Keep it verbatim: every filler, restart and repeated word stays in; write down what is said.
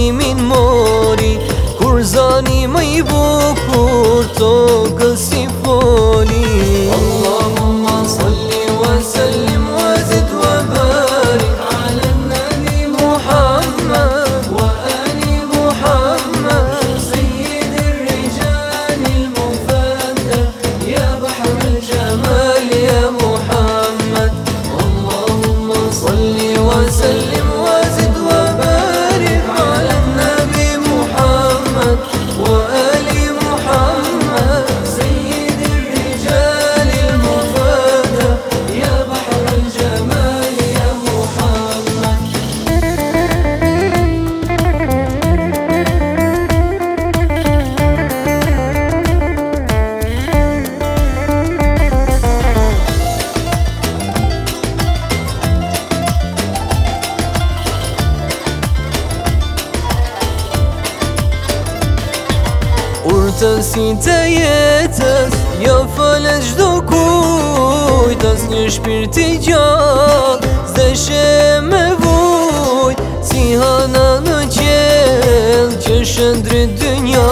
besimin mori, kur zani më i bukur tokës si foli. Allahumma salli wa sallim wa zid wa barik ala nabi Muhammad wa ali Muhammad sayyid الرجال المفدى يا بحر الجمال يا محمد. اللهم صل وسلم وزد وبارك على النبي محمد وآل محمد سيد الرجال المفدى يا بحر الجمال يا محمد. Urtësi të jetës, jo falë çdo kujt, as një shpirt i gjallë s'deshe me vujt, si hana në qell që shëndrit dynja.